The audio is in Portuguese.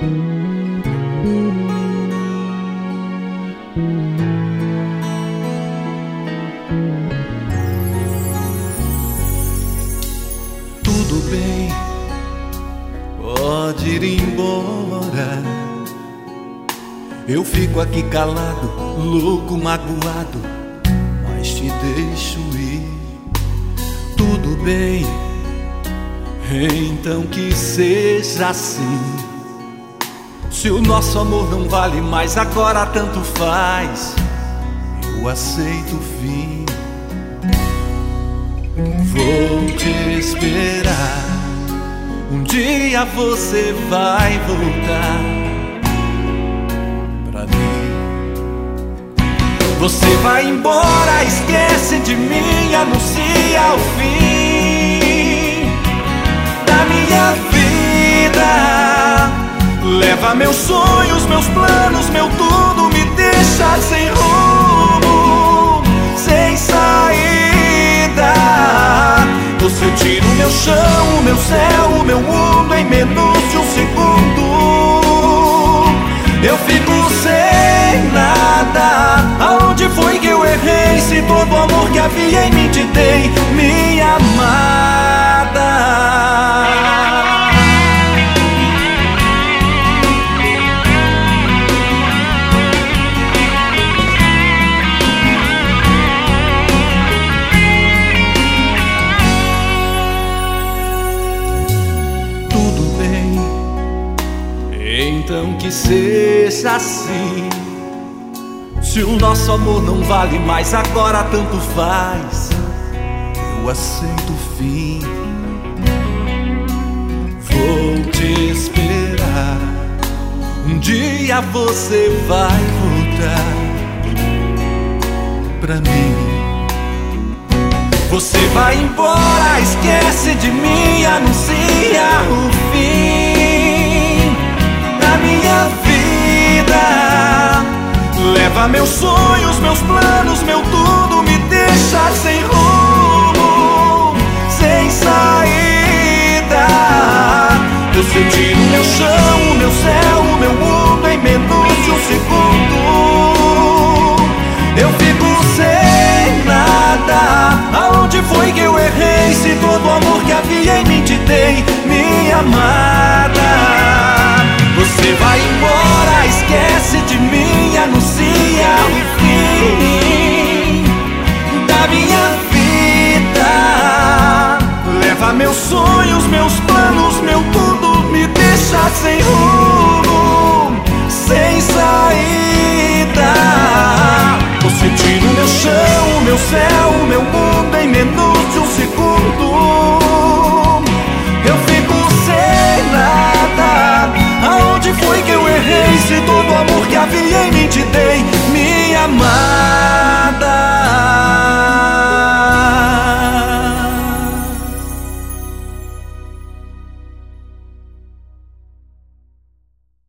Tudo bem, pode ir embora. Eu fico aqui calado, louco, magoado, mas te deixo ir. Tudo bem, então que seja assim. Se o nosso amor não vale mais, agora tanto faz. Eu aceito o fim. Vou te esperar. Um dia você vai voltar pra mim. Você vai embora, esquece de mim, anuncia o fim da minha vida. Leva meus sonhos, meus planos, meu tudo, me deixa sem rumo, sem saída. Você tira o meu chão, o meu céu, o meu mundo em menos de um segundo. Eu fico sem nada. Aonde foi que eu errei? Se todo o amor que havia em mim te dei, minha amada. Então que seja assim. Se o nosso amor não vale mais, agora tanto faz. Eu aceito o fim. Vou te esperar. Um dia você vai voltar pra mim. Você vai embora, esquece de mim, anuncia o fim da minha vida. Leva meus sonhos, meus planos, meu tudo, me deixa sem rumo, sem saída. Você tira o meu chão, o meu céu, o meu mundo em menos de um segundo. Eu fico sem nada. Aonde foi que eu errei? Se todo o amor que havia em mim te dei, minha amada. Você vai embora, esquece de mim, anuncia o fim da minha vida. Leva meus sonhos, meus